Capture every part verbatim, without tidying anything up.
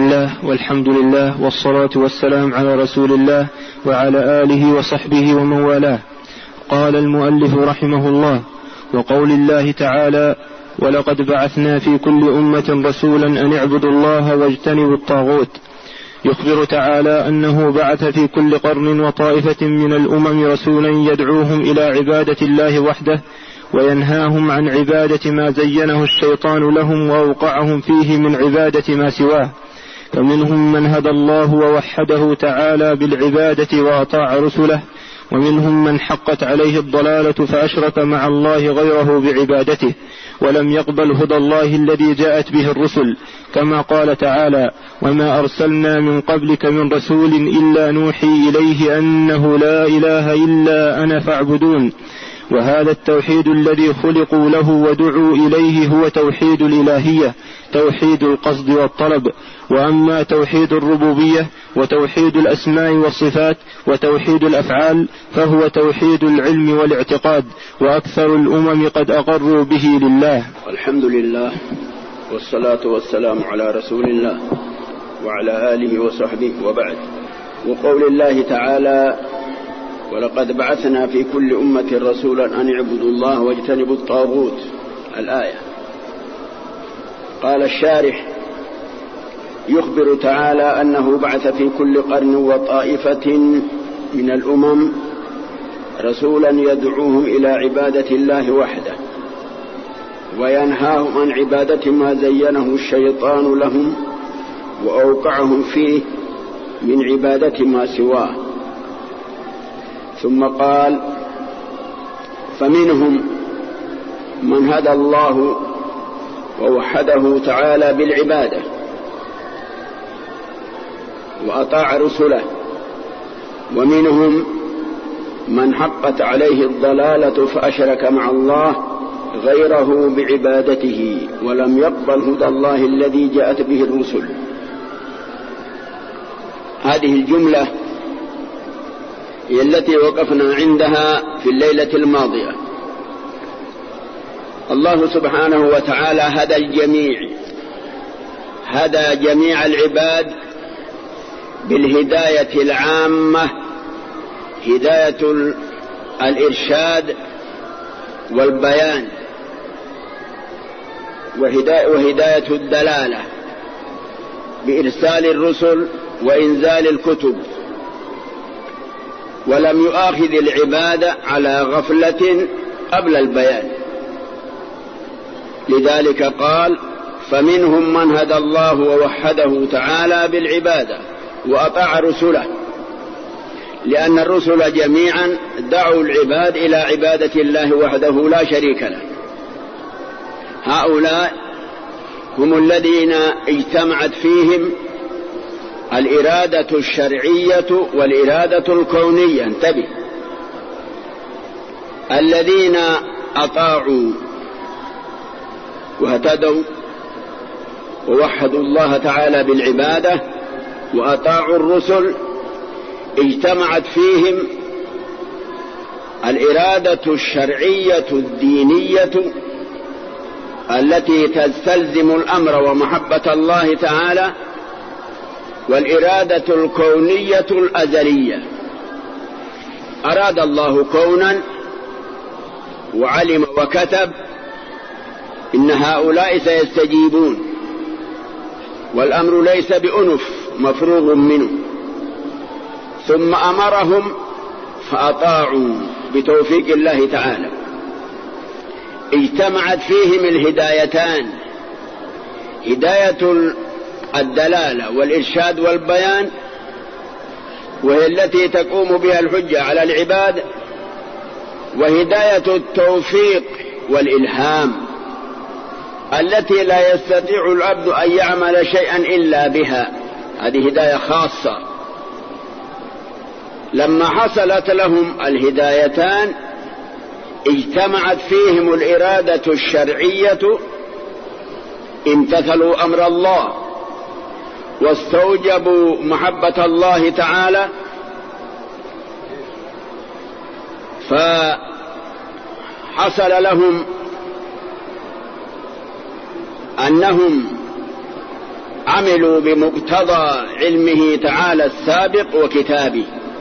الله والحمد لله والصلاة والسلام على رسول الله وعلى آله وصحبه ومن والاه. قال المؤلف رحمه الله: وقول الله تعالى: ولقد بعثنا في كل أمة رسولا أن اعبدوا الله واجتنبوا الطاغوت. يخبر تعالى أنه بعث في كل قرن وطائفة من الأمم رسولا يدعوهم إلى عبادة الله وحده وينهاهم عن عبادة ما زينه الشيطان لهم وأوقعهم فيه من عبادة ما سواه. فمنهم من هدى الله ووحده تعالى بالعبادة وأطاع رسله، ومنهم من حقت عليه الضلالة فأشرك مع الله غيره بعبادته ولم يقبل هدى الله الذي جاءت به الرسل، كما قال تعالى: وما أرسلنا من قبلك من رسول إلا نوحي إليه أنه لا إله إلا أنا فاعبدون. وهذا التوحيد الذي خلقوا له ودعوا إليه هو توحيد الإلهية، توحيد القصد والطلب. وأما توحيد الربوبية وتوحيد الأسماء والصفات وتوحيد الأفعال فهو توحيد العلم والاعتقاد، وأكثر الأمم قد أقروا به لله. الحمد لله والصلاة والسلام على رسول الله وعلى آله وصحبه، وبعد. وقول الله تعالى: ولقد بعثنا في كل أمة رسولا أن اعبدوا الله واجتنبوا الطاغوت، الآية. قال الشارح: يخبر تعالى أنه بعث في كل قرن وطائفة من الأمم رسولا يدعوهم إلى عبادة الله وحده وينهاهم عن عبادة ما زينه الشيطان لهم وأوقعهم فيه من عبادة ما سواه. ثم قال: فمنهم من هدى الله ووحده تعالى بالعبادة وأطاع رسله، ومنهم من حقت عليه الضلالة فأشرك مع الله غيره بعبادته ولم يقبل هدى الله الذي جاءت به الرسل. هذه الجملة هي التي وقفنا عندها في الليلة الماضية. الله سبحانه وتعالى هدى الجميع، هدى جميع العباد بالهداية العامة، هداية الإرشاد والبيان، وهداية الدلالة بإرسال الرسل وإنزال الكتب، ولم يؤاخذ العباد على غفلة قبل البيان. لذلك قال: فمنهم من هدى الله ووحده تعالى بالعبادة وأطاع رسله، لأن الرسل جميعا دعوا العباد إلى عبادة الله وحده لا شريك له. هؤلاء هم الذين اجتمعت فيهم الإرادة الشرعية والإرادة الكونية. انتبه، الذين أطاعوا واهتدوا ووحدوا الله تعالى بالعبادة وأطاعوا الرسل اجتمعت فيهم الإرادة الشرعية الدينية التي تستلزم الأمر ومحبة الله تعالى، والإرادة الكونية الأزلية. أراد الله كونا وعلم وكتب إن هؤلاء سيستجيبون، والأمر ليس بأنف مفروغ منه، ثم أمرهم فأطاعوا بتوفيق الله تعالى. اجتمعت فيهم الهدايتان، هداية الدلالة والإرشاد والبيان، وهي التي تقوم بها الحجة على العباد، وهداية التوفيق والإلهام التي لا يستطيع العبد أن يعمل شيئا إلا بها. هذه هداية خاصة. لما حصلت لهم الهدايتان اجتمعت فيهم الإرادة الشرعية، امتثلوا أمر الله واستوجبوا محبة الله تعالى، فحصل لهم أنهم عملوا بمقتضى علمه تعالى السابق وكتابه.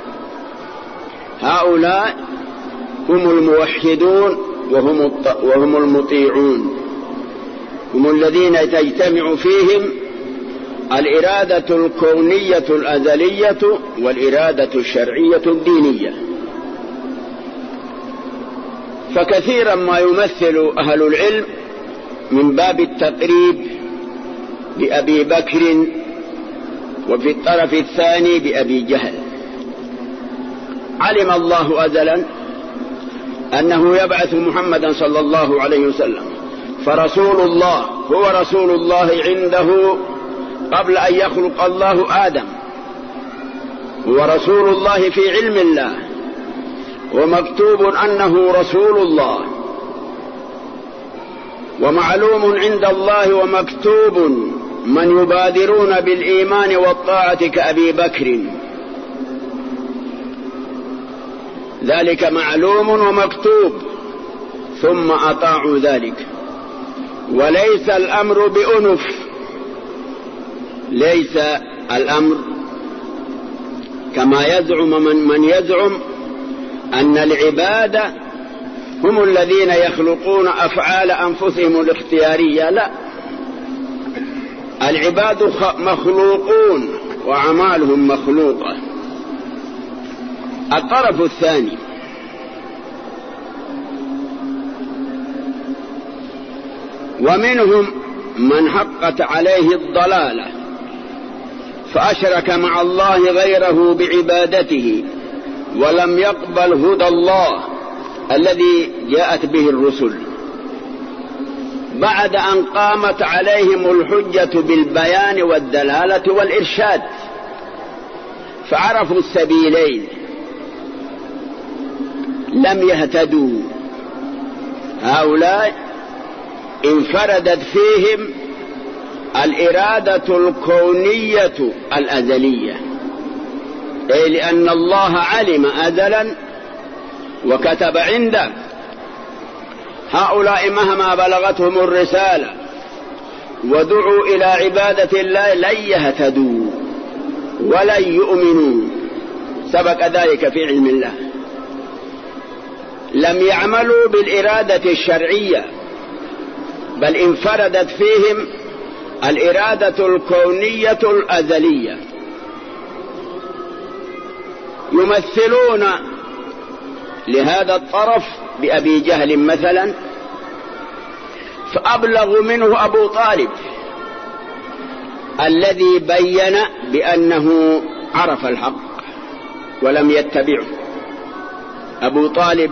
هؤلاء هم الموحدون وهم وهم المطيعون، هم الذين تجتمع فيهم الإرادة الكونية الأزلية والإرادة الشرعية الدينية. فكثيرا ما يمثل أهل العلم من باب التقريب بأبي بكر، وفي الطرف الثاني بأبي جهل. علم الله أزلا أنه يبعث محمدا صلى الله عليه وسلم، فرسول الله هو رسول الله عنده قبل أن يخلق الله آدم، هو رسول الله في علم الله، ومكتوب أنه رسول الله، ومعلوم عند الله ومكتوب من يبادرون بالإيمان والطاعة كأبي بكر، ذلك معلوم ومكتوب، ثم أطاعوا ذلك. وليس الأمر بأنف، ليس الأمر كما يزعم من, من يزعم أن العبادة هم الذين يخلقون أفعال أنفسهم الاختيارية. لا، العباد مخلوقون وأعمالهم مخلوقة. الطرف الثاني ومنهم من حقت عليه الضلالة فأشرك مع الله غيره بعبادته ولم يقبل هدى الله الذي جاءت به الرسل، بعد أن قامت عليهم الحجة بالبيان والدلالة والإرشاد، فعرفوا السبيلين لم يهتدوا. هؤلاء انفردت فيهم الإرادة الكونية الأزلية، أي لأن الله علم أزلا وكتب عنده. هؤلاء مهما بلغتهم الرسالة ودعوا إلى عبادة الله لن يهتدوا ولن يؤمنوا، سبق ذلك في علم الله. لم يعملوا بالإرادة الشرعية، بل انفردت فيهم الإرادة الكونية الأزلية. يمثلون لهذا الطرف بأبي جهل مثلا، فأبلغ منه أبو طالب الذي بين بأنه عرف الحق ولم يتبعه. أبو طالب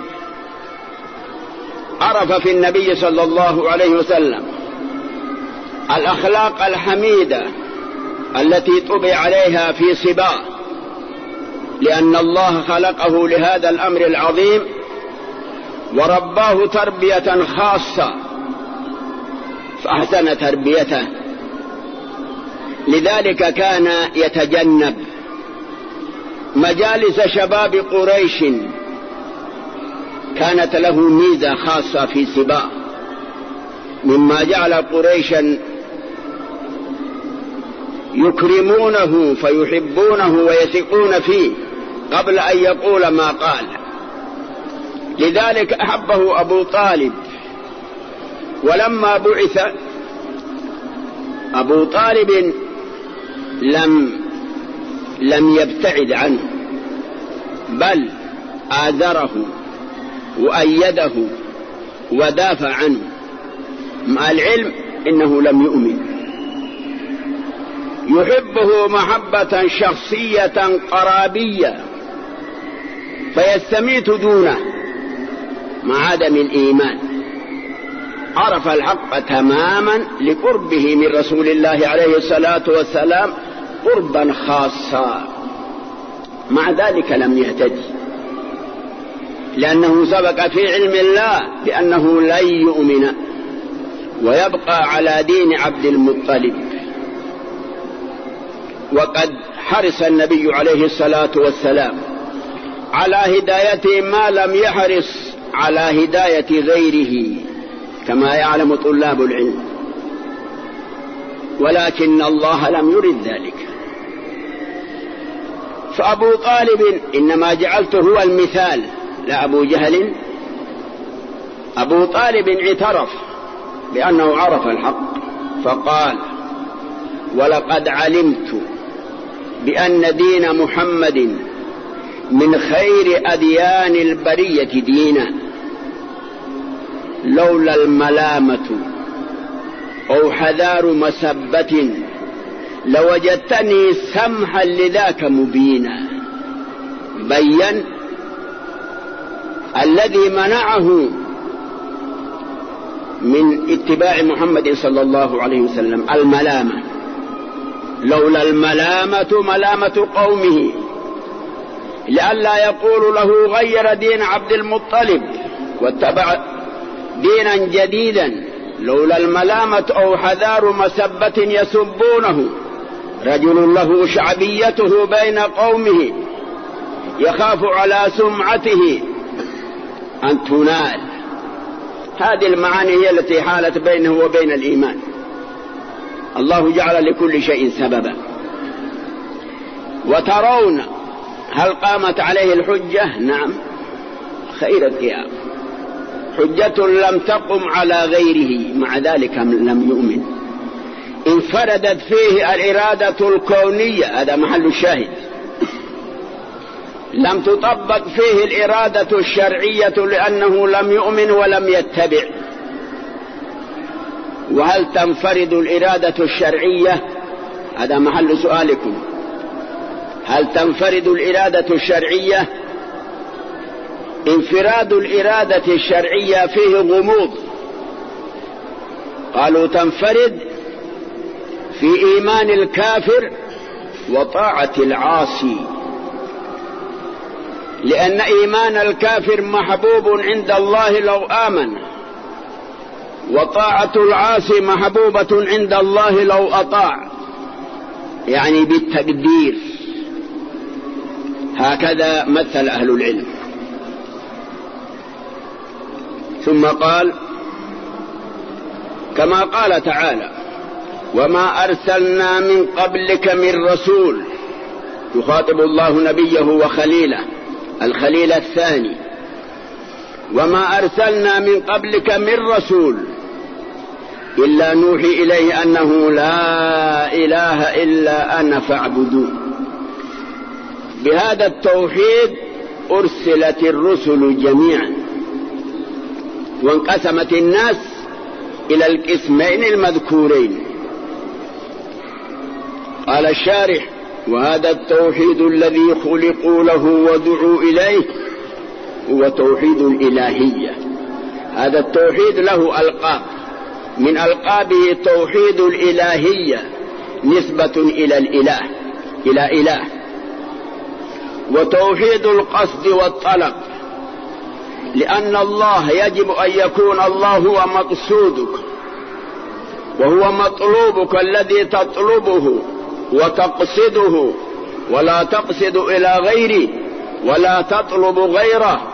عرف في النبي صلى الله عليه وسلم الأخلاق الحميدة التي طبع عليها في صباه، لأن الله خلقه لهذا الأمر العظيم ورباه تربية خاصة فأحسن تربيته. لذلك كان يتجنب مجالس شباب قريش، كانت له ميزة خاصة في صباه، مما جعل قريشا يكرمونه فيحبونه ويثقون فيه قبل أن يقول ما قال. لذلك أحبه أبو طالب. ولما بعث أبو طالب لم لم يبتعد عنه، بل آذره وأيده ودافع عنه، مع العلم إنه لم يؤمن. يحبه محبة شخصية قرابية فيستميت دونه مع عدم الإيمان. عرف الحق تماما لقربه من رسول الله عليه الصلاة والسلام قربا خاصا، مع ذلك لم يهتدي، لأنه سبق في علم الله بأنه لن يؤمن ويبقى على دين عبد المطلب. وقد حرص النبي عليه الصلاة والسلام على هدايته ما لم يحرص على هداية غيره، كما يعلم طلاب العلم. ولكن الله لم يرد ذلك. فأبو طالب إنما جعلته هو المثال لا أبو جهل. أبو طالب اعترف بأنه عرف الحق فقال: ولقد علمت بأن دين محمد من خير أديان البرية دينا، لولا الملامة أو حذار مسبة لوجدتني سمحا لذاك مبينا. بين الذي منعه من اتباع محمد صلى الله عليه وسلم الملامة. لولا الملامة ملامة قومه لئلا يقول له غير دين عبد المطلب واتبع دينا جديدا. لولا الملامة أو حذار مسبة يسبونه، رجل له شعبيته بين قومه يخاف على سمعته أن تنال. هذه المعاني هي التي حالت بينه وبين الإيمان. الله جعل لكل شيء سببا. وترون هل قامت عليه الحجة؟ نعم، خير القيام. حجة لم تقم على غيره، مع ذلك لم يؤمن. انفردت فيه الإرادة الكونية، هذا محل الشاهد. لم تطبق فيه الإرادة الشرعية لأنه لم يؤمن ولم يتبع. وهل تنفرد الإرادة الشرعية؟ هذا محل سؤالكم. هل تنفرد الإرادة الشرعية؟ انفراد الإرادة الشرعية فيه غموض. قالوا تنفرد في إيمان الكافر وطاعة العاصي، لأن إيمان الكافر محبوب عند الله لو آمن، وطاعة العاصي محبوبة عند الله لو أطاع، يعني بالتقدير. هكذا مثل أهل العلم. ثم قال كما قال تعالى: وما أرسلنا من قبلك من رسول. يخاطب الله نبيه وخليله، الخليل الثاني: وما أرسلنا من قبلك من رسول إلا نوحي إليه أنه لا إله إلا أنا فاعبدون. بهذا التوحيد أرسلت الرسل جميعا، وانقسمت الناس إلى القسمين المذكورين. قال الشارح: وهذا التوحيد الذي خلقوا له ودعوا إليه هو توحيد الإلهية. هذا التوحيد له ألقاب، من ألقابه توحيد الإلهية نسبة إلى الإله، إلى إله. وتوحيد القصد والطلب، لأن الله يجب أن يكون الله هو مقصودك وهو مطلوبك الذي تطلبه وتقصده، ولا تقصد إلى غيره ولا تطلب غيره.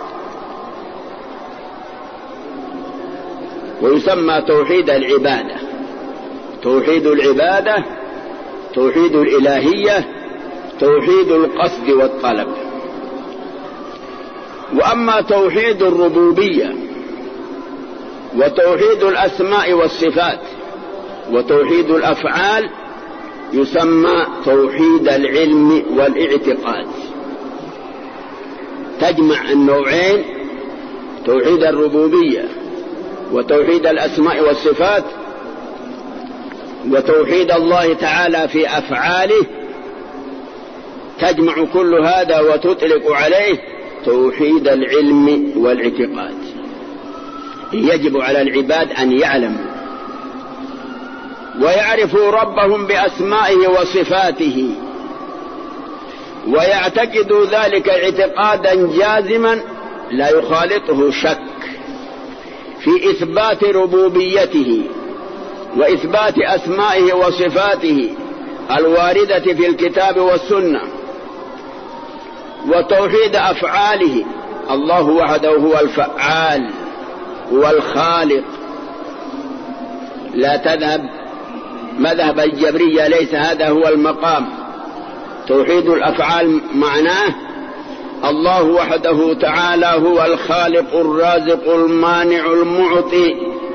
ويسمى توحيد العبادة. توحيد العبادة، توحيد الإلهية، توحيد القصد والطلب. وأما توحيد الربوبية وتوحيد الأسماء والصفات وتوحيد الأفعال يسمى توحيد العلم والاعتقاد. تجمع النوعين، توحيد الربوبية وتوحيد الأسماء والصفات وتوحيد الله تعالى في أفعاله، تجمع كل هذا وتطلق عليه توحيد العلم والاعتقاد. يجب على العباد أن يعلموا ويعرفوا ربهم بأسمائه وصفاته، ويعتقدوا ذلك اعتقادا جازما لا يخالطه شك في إثبات ربوبيته وإثبات أسمائه وصفاته الواردة في الكتاب والسنة، وتوحيد أفعاله. الله وحده هو الفعال، هو الخالق. لا تذهب مذهب الجبرية ليس هذا هو المقام. توحيد الأفعال معناه الله وحده تعالى هو الخالق الرازق المانع المعطي،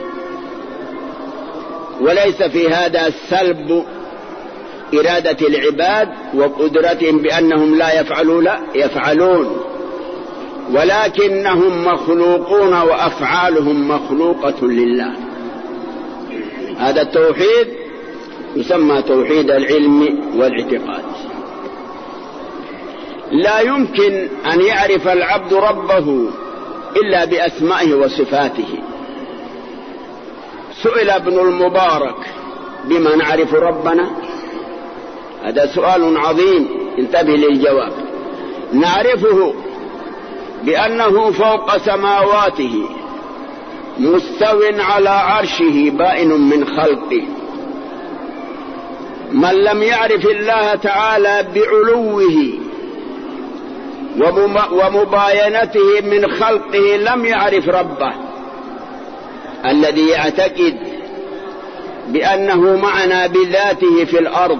وليس في هذا سلب إرادة العباد وقدرتهم بأنهم لا يفعلون لا يفعلون، ولكنهم مخلوقون وأفعالهم مخلوقة لله. هذا التوحيد يسمى توحيد العلم والاعتقاد. لا يمكن أن يعرف العبد ربه إلا بأسمائه وصفاته. سئل ابن المبارك بما نعرف ربنا؟ هذا سؤال عظيم، انتبه للجواب. نعرفه بأنه فوق سماواته مستو على عرشه بائن من خلقه. من لم يعرف الله تعالى بعلوه ومباينته من خلقه لم يعرف ربه الذي يعتقد بأنه معنا بذاته في الأرض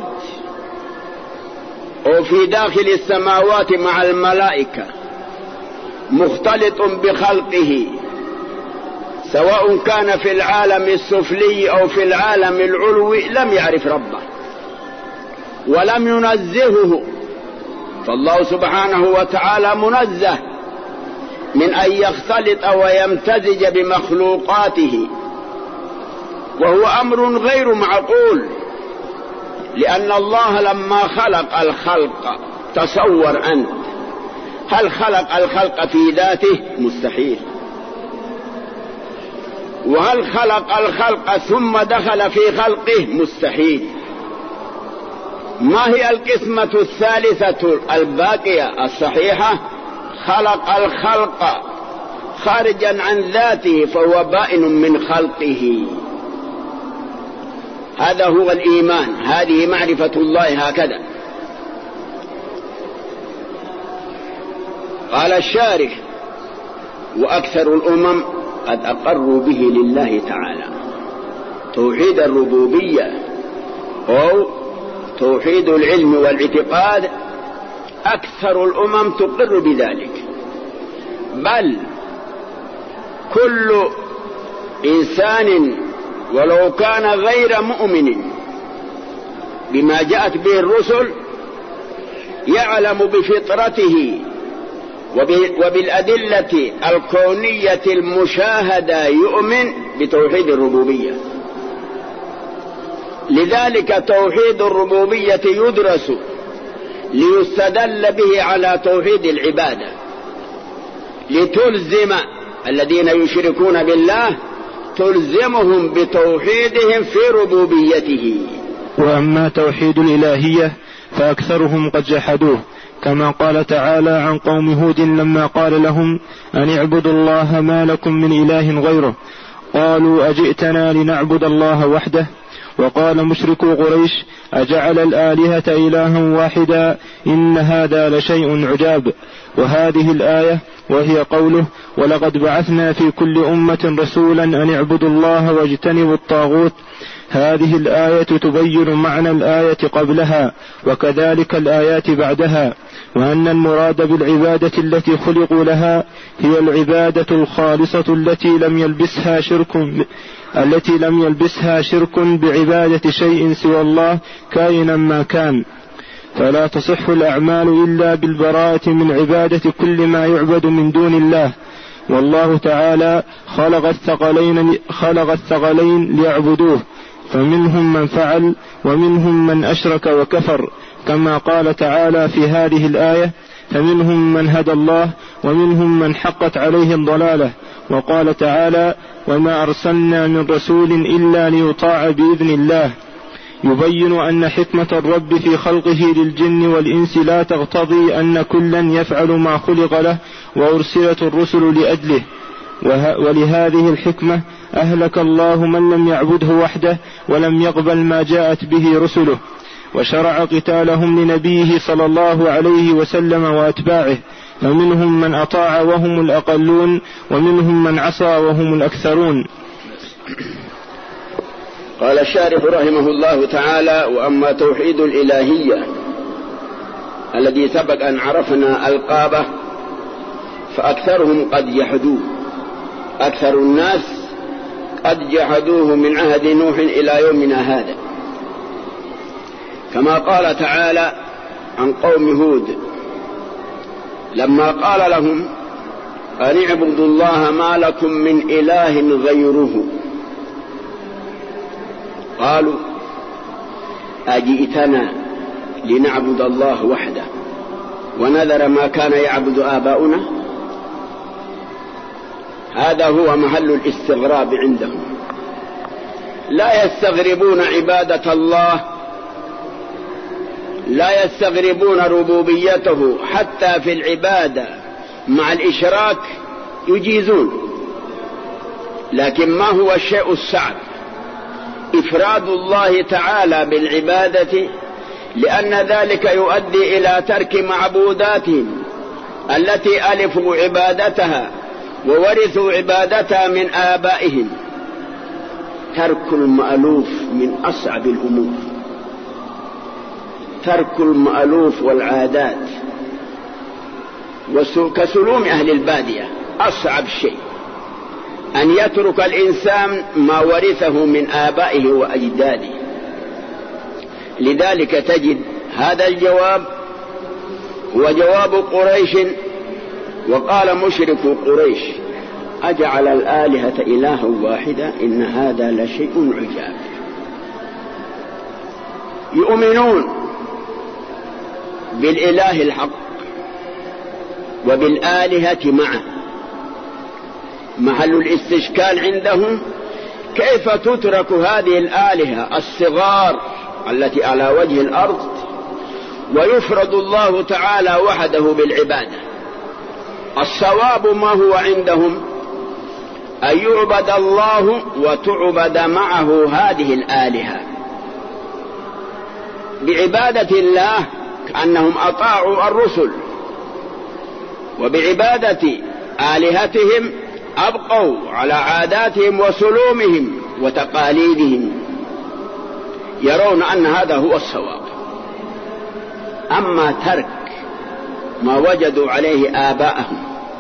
وفي داخل السماوات مع الملائكة مختلط بخلقه، سواء كان في العالم السفلي أو في العالم العلوي، لم يعرف ربه ولم ينزهه. فالله سبحانه وتعالى منزه من أن يختلط ويمتزج بمخلوقاته، وهو أمر غير معقول، لأن الله لما خلق الخلق تصور أنت هل خلق الخلق في ذاته؟ مستحيل. وهل خلق الخلق ثم دخل في خلقه؟ مستحيل. ما هي القسمة الثالثة الباقية الصحيحة؟ خلق الخلق خارجا عن ذاته فهو بائن من خلقه. هذا هو الإيمان، هذه معرفة الله. هكذا قال الشارح: وأكثر الأمم قد أقروا به لله تعالى. توحيد الربوبية أو توحيد العلم والاعتقاد أكثر الأمم تقر بذلك، بل كل إنسان ولو كان غير مؤمن بما جاءت به الرسل يعلم بفطرته وبالأدلة الكونية المشاهدة يؤمن بتوحيد الربوبية. لذلك توحيد الربوبية يدرس ليستدل به على توحيد العبادة، لتلزم الذين يشركون بالله تلزمهم بتوحيدهم في ربوبيته. وأما توحيد الإلهية فأكثرهم قد جحدوه، كما قال تعالى عن قوم هود لما قال لهم أن اعبدوا الله ما لكم من إله غيره، قالوا أجئتنا لنعبد الله وحده. وقال مشركو قريش أجعل الآلهة إلها واحدا إن هذا لشيء عجاب. وهذه الآية وهي قوله ولقد بعثنا في كل أمة رسولا أن اعبدوا الله واجتنبوا الطاغوت، هذه الآية تبين معنى الآية قبلها وكذلك الآيات بعدها، وأن المراد بالعبادة التي خلقوا لها هي العبادة الخالصة التي لم يلبسها شرك التي لم يلبسها شرك بعبادة شيء سوى الله كائنا ما كان. فلا تصح الأعمال إلا بالبراءة من عبادة كل ما يعبد من دون الله. والله تعالى خلق الثقلين, خلق الثقلين ليعبدوه، فمنهم من فعل ومنهم من أشرك وكفر، كما قال تعالى في هذه الآية فمنهم من هدى الله ومنهم من حقت عليه الضلالة. وقال تعالى وما أرسلنا من رسول إلا ليطاع بإذن الله، يبين أن حكمة الرب في خلقه للجن والإنس لا تقتضي أن كلا يفعل ما خلق له وأرسلت الرسل لأجله. ولهذه الحكمة أهلك الله من لم يعبده وحده ولم يقبل ما جاءت به رسله، وشرع قتالهم لنبيه صلى الله عليه وسلم وأتباعه، فمنهم من أطاع وهم الأقلون ومنهم من عصى وهم الأكثرون. قال الشارح رحمه الله تعالى: وأما توحيد الإلهية الذي سبق أن عرفنا ألقابه فأكثرهم قد جحدوه، أكثر الناس قد جحدوه من عهد نوح إلى يومنا هذا، كما قال تعالى عن قوم هود لما قال لهم أن اعبدوا الله ما لكم من إله غيره، قالوا أجئتنا لنعبد الله وحده ونذر ما كان يعبد آباؤنا؟ هذا هو محل الاستغراب عندهم، لا يستغربون عبادة الله، لا يستغربون ربوبيته، حتى في العبادة مع الإشراك يجيزون. لكن ما هو الشيء الصعب؟ إفراد الله تعالى بالعبادة، لأن ذلك يؤدي إلى ترك معبوداتهم التي ألفوا عبادتها وورثوا عبادتها من آبائهم. ترك المألوف من أصعب الأمور، ترك المألوف والعادات كسلوم أهل البادية أصعب شيء، أن يترك الإنسان ما ورثه من آبائه وأجداده. لذلك تجد هذا الجواب هو جواب قريش، وقال مشرك قريش: أجعل الآلهة إلها واحدا إن هذا لشيء عجاب. يؤمنون بالإله الحق وبالآلهة معه. محل الاستشكال عندهم كيف تترك هذه الآلهة الصغار التي على وجه الأرض ويفرد الله تعالى وحده بالعبادة؟ الصواب ما هو عندهم أن يعبد الله وتعبد معه هذه الآلهة بعبادة الله، كأنهم أطاعوا الرسل، وبعبادة آلهتهم أبقوا على عاداتهم وسلومهم وتقاليدهم، يرون أن هذا هو الصواب. أما ترك ما وجدوا عليه آباءهم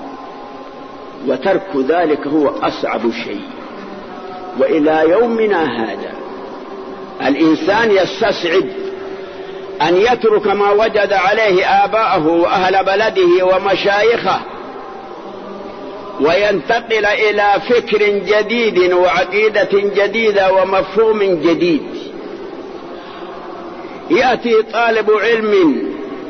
وترك ذلك هو أصعب شيء. وإلى يومنا هذا الإنسان يستصعب أن يترك ما وجد عليه آباءه وأهل بلده ومشايخه وينتقل إلى فكر جديد وعقيدة جديدة ومفهوم جديد. يأتي طالب علم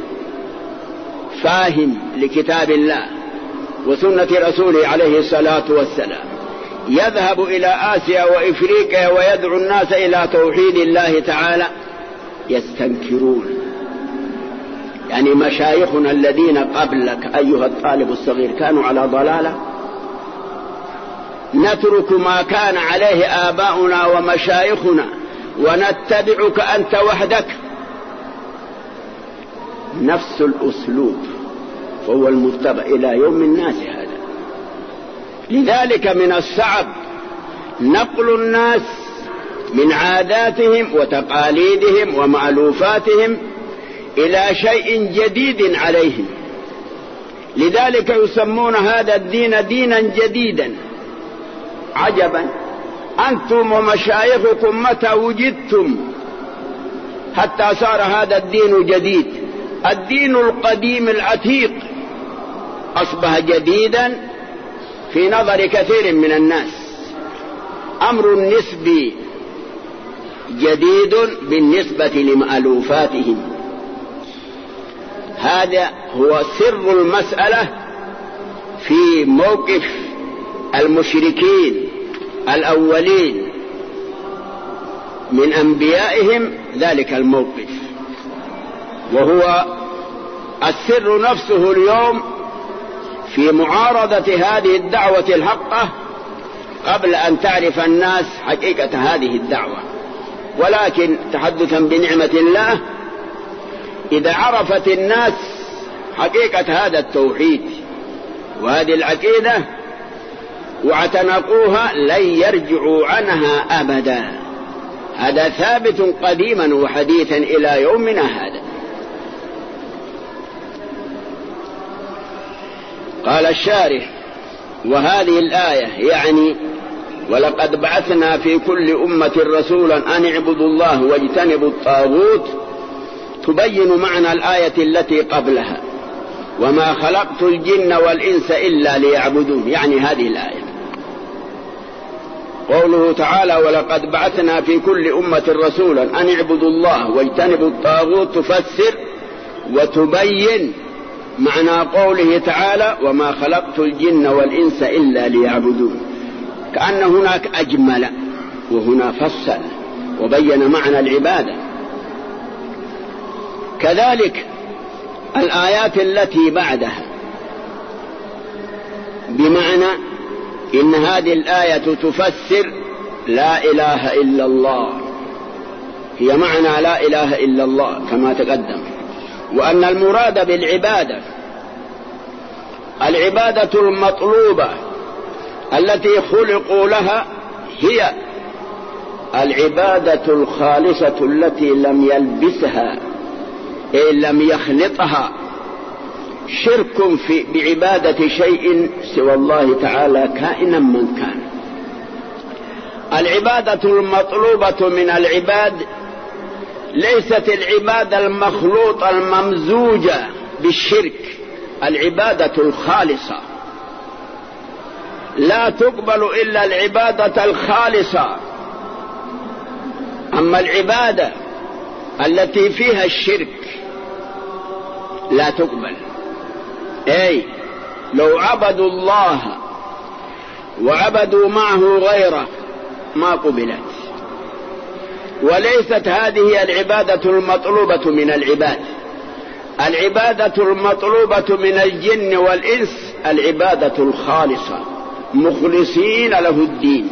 فاهم لكتاب الله وسنة رسوله عليه الصلاة والسلام، يذهب إلى آسيا وإفريقيا ويدعو الناس إلى توحيد الله تعالى، يستنكرون. يعني مشايخنا الذين قبلك أيها الطالب الصغير كانوا على ضلالة، نترك ما كان عليه آباؤنا ومشايخنا ونتبعك أنت وحدك. نفس الأسلوب فهو المتبع إلى يوم الناس هذا. لذلك من الصعب نقل الناس من عاداتهم وتقاليدهم ومألوفاتهم إلى شيء جديد عليهم. لذلك يسمون هذا الدين دينا جديدا. عجبا، أنتم ومشايخكم متى وجدتم حتى صار هذا الدين جديد؟ الدين القديم العتيق أصبح جديدا في نظر كثير من الناس، أمر نسبي جديد بالنسبة لمألوفاتهم. هذا هو سر المسألة في موقف المشركين الأولين من أنبيائهم، ذلك الموقف، وهو السر نفسه اليوم في معارضة هذه الدعوة الحقة قبل أن تعرف الناس حقيقة هذه الدعوة. ولكن تحدثا بنعمة الله، إذا عرفت الناس حقيقة هذا التوحيد وهذه العقيدة واعتنقوها لن يرجعوا عنها أبدا. هذا ثابت قديما وحديثا إلى يومنا هذا. قال الشارح: وهذه الآية يعني ولقد بعثنا في كل أمة رسولا أن اعبدوا الله واجتنبوا الطاغوت، تبين معنى الآية التي قبلها: وما خلقت الجن والإنس إلا ليعبدون، يعني هذه الآية. قوله تعالى: ولقد بعثنا في كل أمة رسولا أن اعبدوا الله واجتنبوا الطاغوت، تفسر وتبين معنى قوله تعالى: وما خلقت الجن والإنس إلا ليعبدون، كأن هناك أجمل وهنا فصل وبين معنى العبادة. كذلك الآيات التي بعدها بمعنى إن هذه الآية تفسر لا إله إلا الله، هي معنى لا إله إلا الله كما تقدم، وأن المراد بالعبادة العبادة المطلوبة التي خلقوا لها هي العبادة الخالصة التي لم يلبسها أي لم يخلطها شرك في بعبادة شيء سوى الله تعالى كائنا من كان. العبادة المطلوبة من العباد ليست العبادة المخلوطة الممزوجة بالشرك، العبادة الخالصة لا تقبل إلا العبادة الخالصة. أما العبادة التي فيها الشرك لا تقبل، أي لو عبدوا الله وعبدوا معه غيره ما قبلت. وليست هذه العبادة المطلوبة من العباد. العبادة المطلوبة من الجن والإنس العبادة الخالصة مخلصين له الدين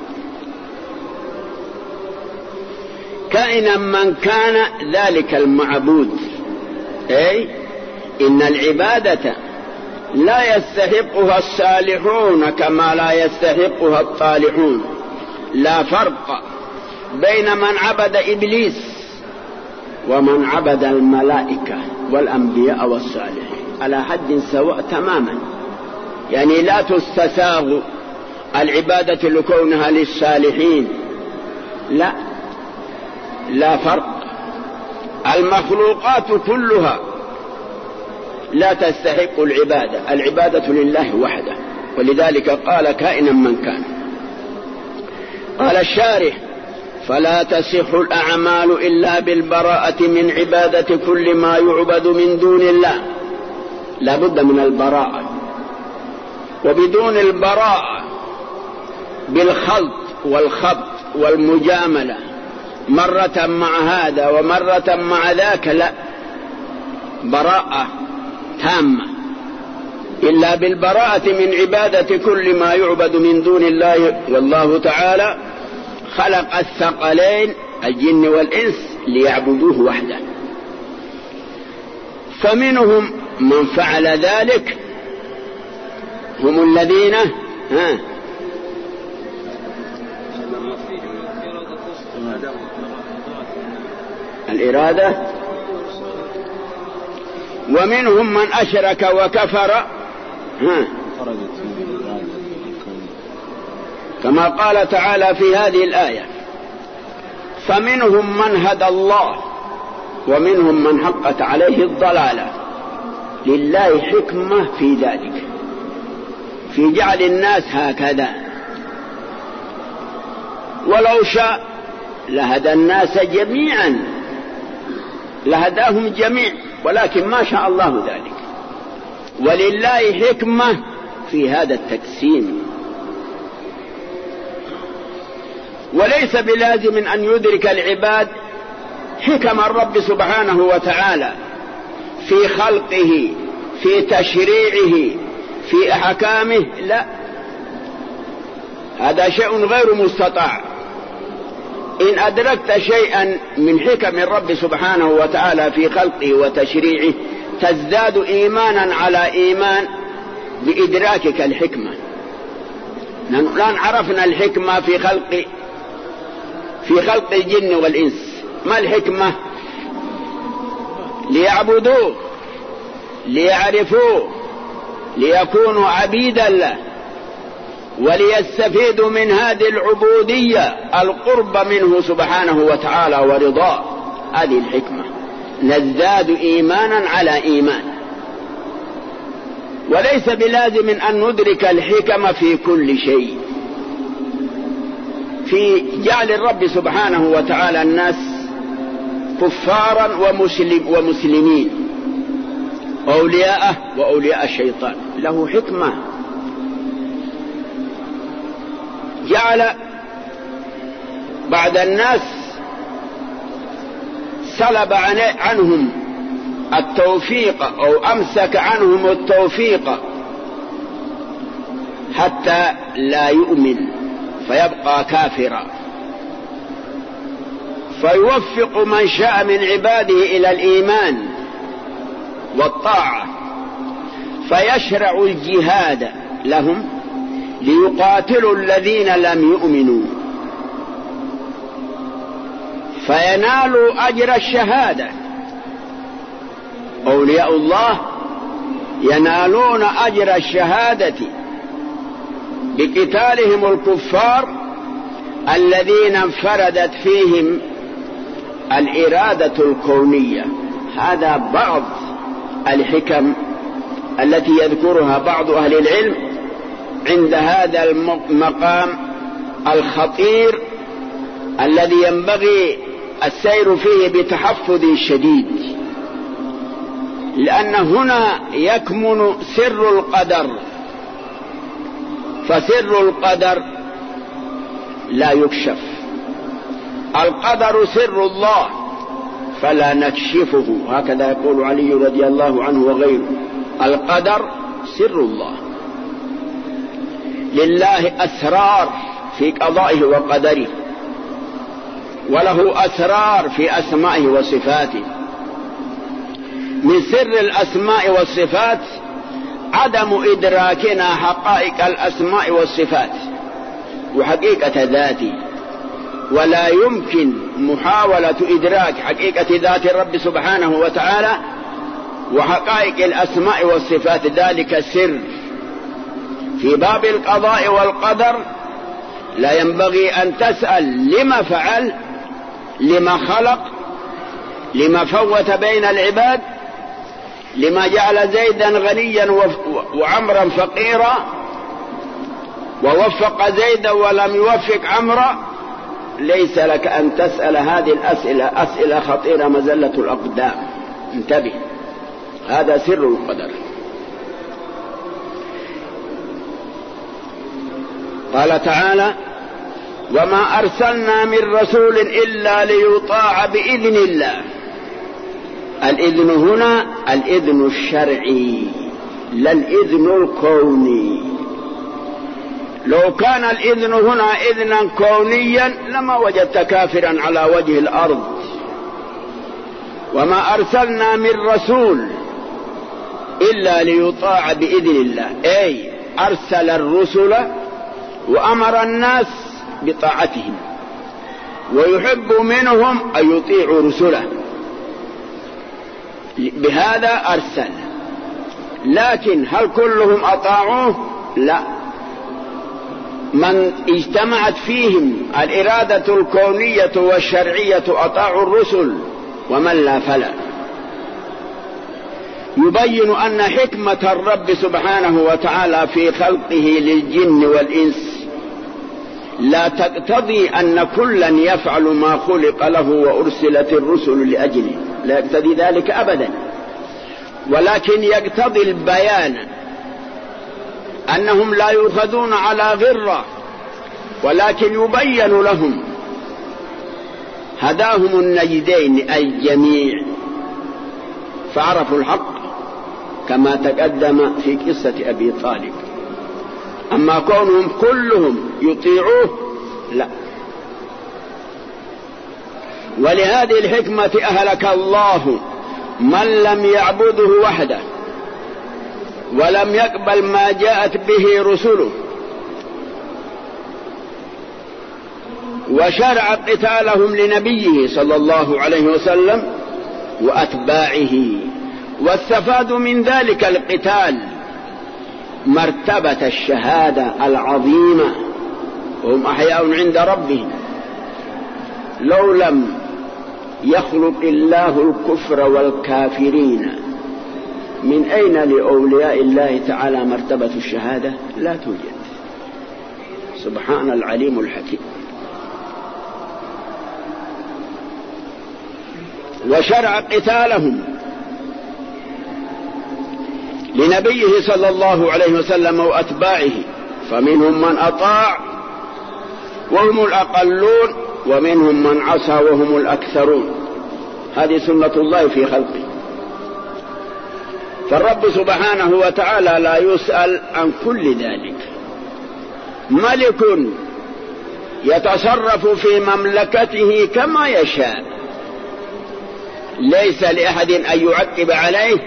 كائنا من كان ذلك المعبود. أي إن العبادة لا يستحقها الصالحون كما لا يستحقها الطالحون. لا فرق بين من عبد إبليس ومن عبد الملائكة والأنبياء والصالحين على حد سواء تماما. يعني لا تستساغ العبادة لكونها للصالحين، لا لا فرق. المخلوقات كلها لا تستحق العبادة، العبادة لله وحده، ولذلك قال كائنا من كان. قال الشارح: فلا تصح الأعمال إلا بالبراءة من عبادة كل ما يعبد من دون الله. لا بد من البراءة، وبدون البراءة بالخلط والخبط والمجاملة مرة مع هذا ومرة مع ذاك لا براءة تامة، إلا بالبراءة من عبادة كل ما يعبد من دون الله. والله تعالى خلق الثقلين الجن والإنس ليعبدوه وحده، فمنهم من فعل ذلك هم الذين ها الإرادة، ومنهم من أشرك وكفر ها كما قال تعالى في هذه الآية: فمنهم من هدى الله ومنهم من حقت عليه الضلالة. لله حكمة في ذلك، في جعل الناس هكذا. ولو شاء لهدى الناس جميعا، لهداهم جميع، ولكن ما شاء الله ذلك. ولله حكمة في هذا التقسيم. وليس بلازم أن يدرك العباد حكم الرب سبحانه وتعالى في خلقه، في تشريعه، في أحكامه، لا، هذا شيء غير مستطاع. إن أدركت شيئا من حكم الرب سبحانه وتعالى في خلقه وتشريعه تزداد إيمانا على إيمان بإدراكك الحكمة. الآن عرفنا الحكمة في خلق في خلق الجن والإنس. ما الحكمة؟ ليعبدوه، ليعرفوه، ليكونوا عبيدا له، وليستفيدوا من هذه العبودية القرب منه سبحانه وتعالى ورضاه. هذه الحكمة، نزداد إيمانا على إيمان. وليس بلازم أن ندرك الحكمة في كل شيء. في جعل الرب سبحانه وتعالى الناس كفارا ومسلم ومسلمين، أولياءه وأولياء الشيطان، له حكمة. جعل بعد الناس سلب عنهم التوفيق أو أمسك عنهم التوفيق حتى لا يؤمن فيبقى كافرا، فيوفق من شاء من عباده إلى الإيمان والطاعة، فيشرع الجهاد لهم ليقاتلوا الذين لم يؤمنوا فينالوا أجر الشهادة. أولياء الله ينالون أجر الشهادة بقتالهم الكفار الذين انفردت فيهم الإرادة الكونية. هذا بعض الحكم التي يذكرها بعض أهل العلم عند هذا المقام الخطير الذي ينبغي السير فيه بتحفظ شديد، لأن هنا يكمن سر القدر، فسر القدر لا يكشف. القدر سر الله فلا نكشفه، هكذا يقول علي رضي الله عنه وغيره. القدر سر الله، لله أسرار في قضائه وقدره، وله أسرار في أسمائه وصفاته. من سر الأسماء والصفات عدم إدراكنا حقائق الأسماء والصفات وحقيقة ذاته، ولا يمكن محاولة إدراك حقيقة ذات الرب سبحانه وتعالى وحقائق الأسماء والصفات، ذلك سر. في باب القضاء والقدر لا ينبغي أن تسأل لما فعل، لما خلق، لما فوت بين العباد، لما جعل زيدا غنيا وعمرا فقيرا ووفق زيدا ولم يوفق عمرا. ليس لك أن تسأل هذه الأسئلة، أسئلة خطيرة مزلة الأقدام. انتبه، هذا سر القدر. قال تعالى: وما أرسلنا من رسول إلا ليطاع بإذن الله. الإذن هنا الإذن الشرعي لا الإذن الكوني. لو كان الإذن هنا إذنا كونيا لما وجدت كافرا على وجه الأرض. وما أرسلنا من رسول إلا ليطاع بإذن الله، أي أرسل الرسل وأمر الناس بطاعتهم، ويحب منهم أن يطيعوا رسله، بهذا أرسل. لكن هل كلهم أطاعوه؟ لا. من اجتمعت فيهم الإرادة الكونية والشرعية أطاعوا الرسل، ومن لا فلا. يبين أن حكمة الرب سبحانه وتعالى في خلقه للجن والإنس لا تقتضي أن كلا يفعل ما خلق له وأرسلت الرسل لأجله، لا يقتضي ذلك أبدا، ولكن يقتضي البيان أنهم لا يؤخذون على غرة، ولكن يبين لهم. هداهم النجدين أي الجميع فعرفوا الحق كما تقدم في قصة أبي طالب. أما كونهم كلهم يطيعوه لا. ولهذه الحكمة أهلك الله من لم يعبده وحده ولم يقبل ما جاءت به رسله. وشرع قتالهم لنبيه صلى الله عليه وسلم وأتباعه. واستفاد من ذلك القتال مرتبة الشهادة العظيمة، وهم أحياء عند ربهم. لو لم يخلق الله الكفر والكافرين، من أين لأولياء الله تعالى مرتبة الشهادة؟ لا توجد. سبحان العليم الحكيم. وشرع قتالهم لنبيه صلى الله عليه وسلم وأتباعه، فمنهم من أطاع وهم الأقلون، ومنهم من عصى وهم الأكثرون. هذه سنة الله في خلقه. فالرب سبحانه وتعالى لا يسأل عن كل ذلك. ملك يتصرف في مملكته كما يشاء، ليس لأحد أن يعقب عليه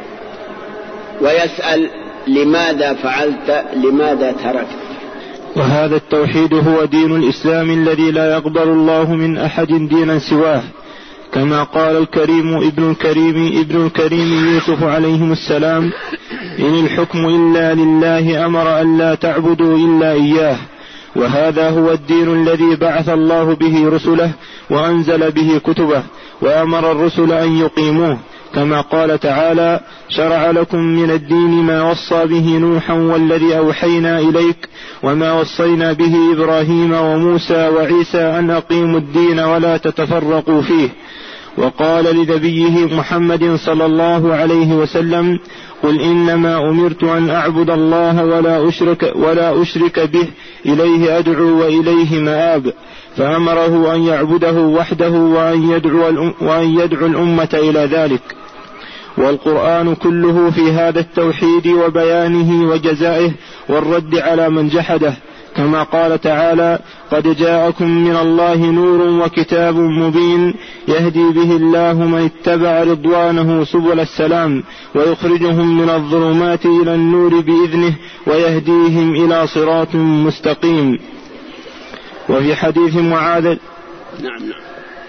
ويسأل لماذا فعلت، لماذا تركت. وهذا التوحيد هو دين الإسلام الذي لا يقبل الله من أحد دينا سواه، كما قال الكريم ابن الكريم ابن الكريم يوسف عليهم السلام: إن الحكم إلا لله أمر أن لا تعبدوا إلا إياه. وهذا هو الدين الذي بعث الله به رسله وأنزل به كتبه، وأمر الرسل أن يقيموه، كما قال تعالى: شرع لكم من الدين ما وصى به نوحا والذي أوحينا إليك وما وصينا به إبراهيم وموسى وعيسى أن أقيموا الدين ولا تتفرقوا فيه. وقال لنبيه محمد صلى الله عليه وسلم: قل إنما أمرت أن أعبد الله ولا أشرك, ولا أشرك به، إليه أدعو وإليه مآب. فأمره أن يعبده وحده وأن يدعو, وأن يدعو الأمة إلى ذلك. والقرآن كله في هذا التوحيد وبيانه وجزائه والرد على من جحده، كما قال تعالى: قد جاءكم من الله نور وكتاب مبين يهدي به الله من اتبع رضوانه سبل السلام ويخرجهم من الظلمات إلى النور بإذنه ويهديهم إلى صراط مستقيم. وفي حديث معاذ نعم نعم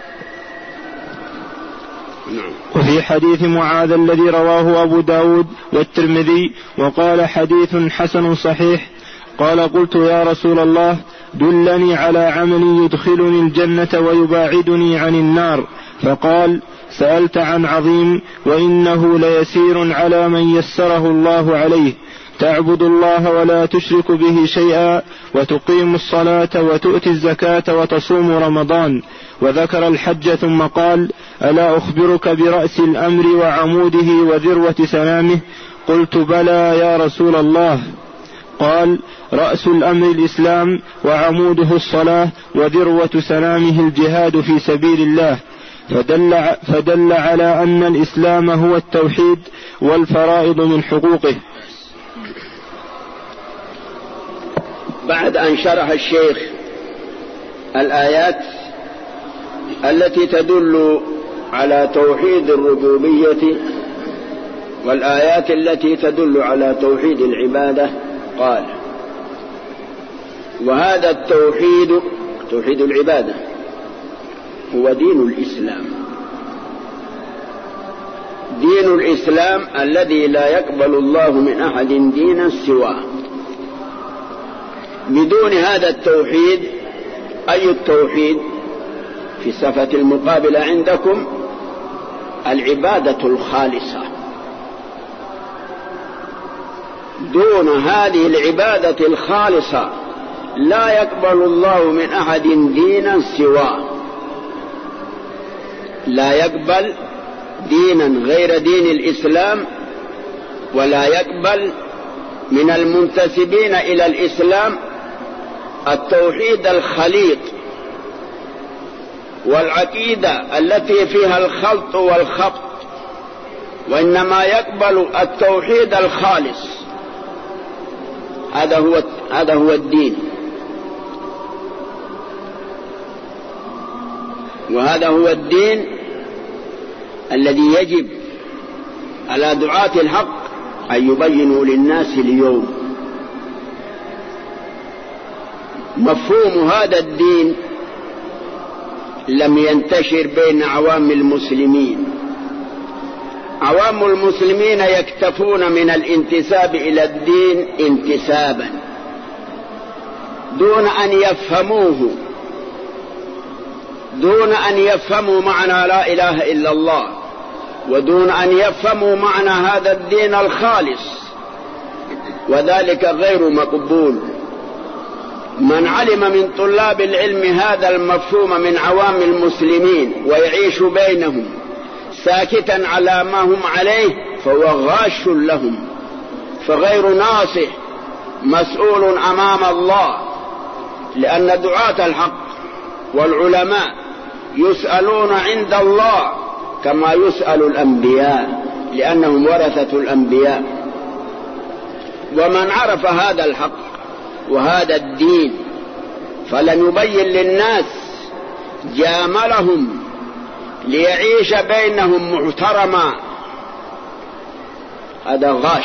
نعم وفي حديث معاذ الذي رواه أبو داود والترمذي وقال حديث حسن صحيح، قال: قلت يا رسول الله دلني على عمل يدخلني الجنة ويباعدني عن النار. فقال: سألت عن عظيم، وإنه ليسير على من يسره الله عليه: تعبد الله ولا تشرك به شيئا، وتقيم الصلاة وتؤتي الزكاة وتصوم رمضان. وذكر الحج ثم قال: ألا أخبرك برأس الأمر وعموده وذروة سنامه؟ قلت: بلى يا رسول الله. قال: رأس الأمر الإسلام، وعموده الصلاة، وذروة سنامه الجهاد في سبيل الله. فدل, فدل على أن الإسلام هو التوحيد والفرائض من حقوقه. بعد أن شرح الشيخ الآيات التي تدل على توحيد الربوبية والآيات التي تدل على توحيد العبادة، قال: وهذا التوحيد، توحيد العبادة، هو دين الإسلام. دين الإسلام الذي لا يقبل الله من أحد دينا سواه. بدون هذا التوحيد، أي التوحيد؟ في صفة المقابلة عندكم العبادة الخالصة. دون هذه العبادة الخالصة لا يقبل الله من أحد دينا سواه. لا يقبل دينا غير دين الإسلام، ولا يقبل من المنتسبين إلى الإسلام التوحيد الخليط والعقيدة التي فيها الخلط والخبط، وإنما يقبل التوحيد الخالص. هذا هو هذا هو الدين، وهذا هو الدين الذي يجب على دعاة الحق أن يبينوا للناس اليوم. مفهوم هذا الدين لم ينتشر بين عوام المسلمين. عوام المسلمين يكتفون من الانتساب إلى الدين انتسابا دون أن يفهموه، دون أن يفهموا معنى لا إله إلا الله، ودون أن يفهموا معنى هذا الدين الخالص، وذلك غير مقبول. من علم من طلاب العلم هذا المفهوم من عوام المسلمين ويعيش بينهم ساكتا على ما هم عليه فهو غاش لهم، فغير ناصح مسؤول أمام الله، لأن دعاة الحق والعلماء يسألون عند الله كما يسأل الأنبياء، لأنهم ورثة الأنبياء. ومن عرف هذا الحق وهذا الدين فلن يبين للناس جاملهم ليعيش بينهم محترما، هذا غاش.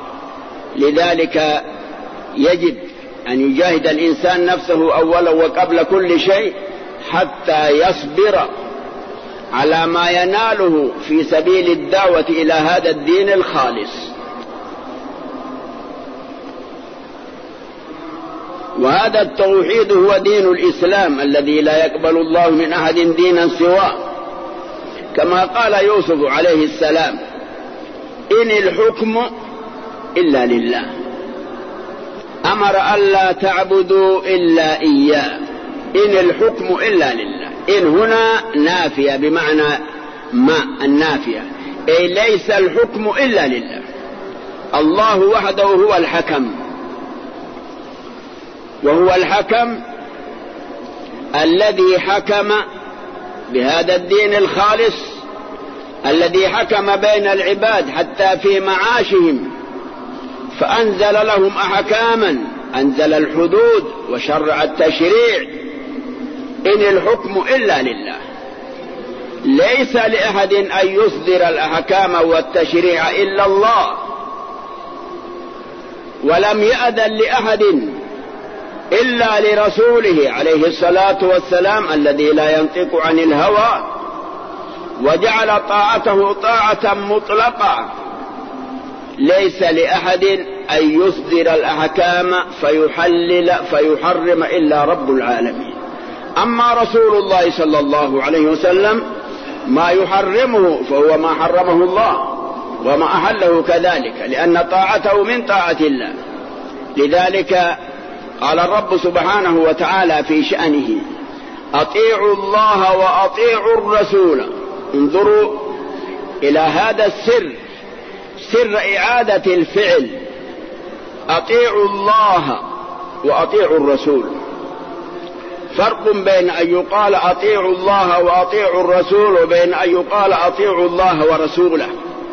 لذلك يجب أن يجاهد الإنسان نفسه أولا وقبل كل شيء حتى يصبر على ما يناله في سبيل الدعوة إلى هذا الدين الخالص. وهذا التوحيد هو دين الإسلام الذي لا يقبل الله من أحد دينا سواه، كما قال يوسف عليه السلام: إن الحكم إلا لله، أمر ألا تعبدوا إلا إياه. إن الحكم إلا لله، إن هنا نافية بمعنى ما النافية، أي ليس الحكم إلا لله، الله وحده هو الحكم. وهو الحكم الذي حكم بهذا الدين الخالص، الذي حكم بين العباد حتى في معاشهم، فأنزل لهم أحكاما، أنزل الحدود وشرع التشريع. إن الحكم إلا لله، ليس لأحد أن يصدر الأحكام والتشريع إلا الله، ولم يأذن لأحد إلا لرسوله عليه الصلاة والسلام الذي لا ينطق عن الهوى، وجعل طاعته طاعة مطلقة. ليس لأحد أن يصدر الأحكام فيحلل فيحرم إلا رب العالمين. أما رسول الله صلى الله عليه وسلم ما يحرمه فهو ما حرمه الله، وما أحله كذلك، لأن طاعته من طاعة الله. لذلك قال الرب سبحانه وتعالى في شأنه: أطيعوا الله وأطيعوا الرسول. انظروا إلى هذا السر، سر إعادة الفعل. أطيعوا الله وأطيعوا الرسول. فرق بين أن يقال أطيعوا الله وأطيعوا الرسول وبين أن يقال أطيعوا الله ورسوله.